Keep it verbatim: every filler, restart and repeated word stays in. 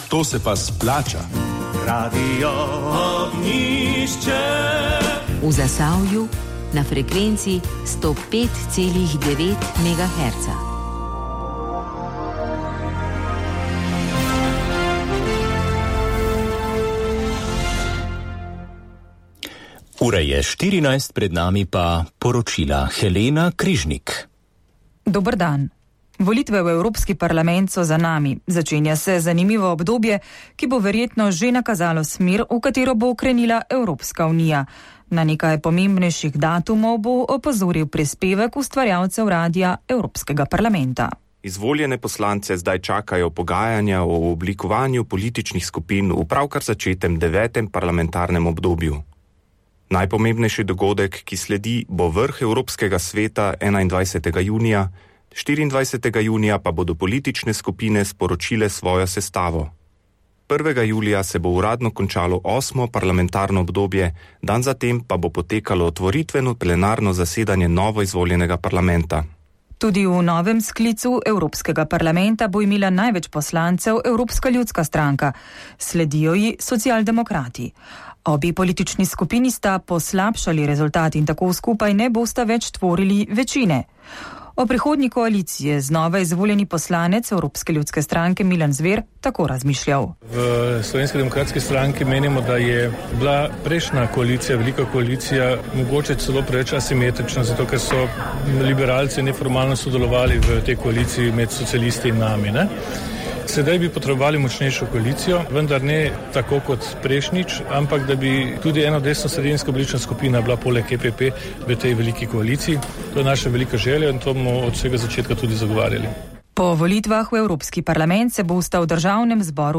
To se pa splača. Radio Ognjišče. V Zasavju na frekvenci sto pet celih devet megaherca. Ura je štirinajst, pred nami pa poročila Helena Križnik. Dober dan. Volitve v Evropski parlament so za nami. Začenja se zanimivo obdobje, ki bo verjetno že nakazalo smer, v katero bo ukrenila Evropska unija. Na nekaj pomembnejših datumov bo opozoril prispevek ustvarjalcev radia Evropskega parlamenta. Izvoljene poslance zdaj čakajo pogajanja o oblikovanju političnih skupin v pravkar začetem devetem parlamentarnem obdobju. Najpomembnejši dogodek, ki sledi, bo vrh Evropskega sveta enaindvajsetega junija, štiriindvajsetega junija pa bodo politične skupine sporočile svojo sestavo. prvega julija se bo uradno končalo osmo parlamentarno obdobje, dan zatem pa bo potekalo otvoritveno plenarno zasedanje novo izvoljenega parlamenta. Tudi v novem sklicu Evropskega parlamenta bo imela največ poslancev Evropska ljudska stranka. Sledijo ji socialdemokrati. Obi politični skupini sta poslabšali rezultat in tako skupaj ne bosta več tvorili večine. O prihodnji koalicije z nova izvoljeni poslanec Evropske ljudske stranke Milan Zver tako razmišljal. V Slovenski demokratski stranki menimo, da je bila prejšnja koalicija, velika koalicija, mogoče celo preveč asimetrična, zato ker so liberalci neformalno sodelovali v tej koaliciji med socialisti in nami. Ne? Sedaj bi potrebovali močnejšo koalicijo, vendar ne tako kot prejšnjič, ampak da bi tudi ena desno-sredinska politična skupina bila poleg E P P v tej veliki koaliciji. To je naša velika želja in to bomo od vsega začetka tudi zagovarjali. Po volitvah v Evropski parlament se bosta v državnem zboru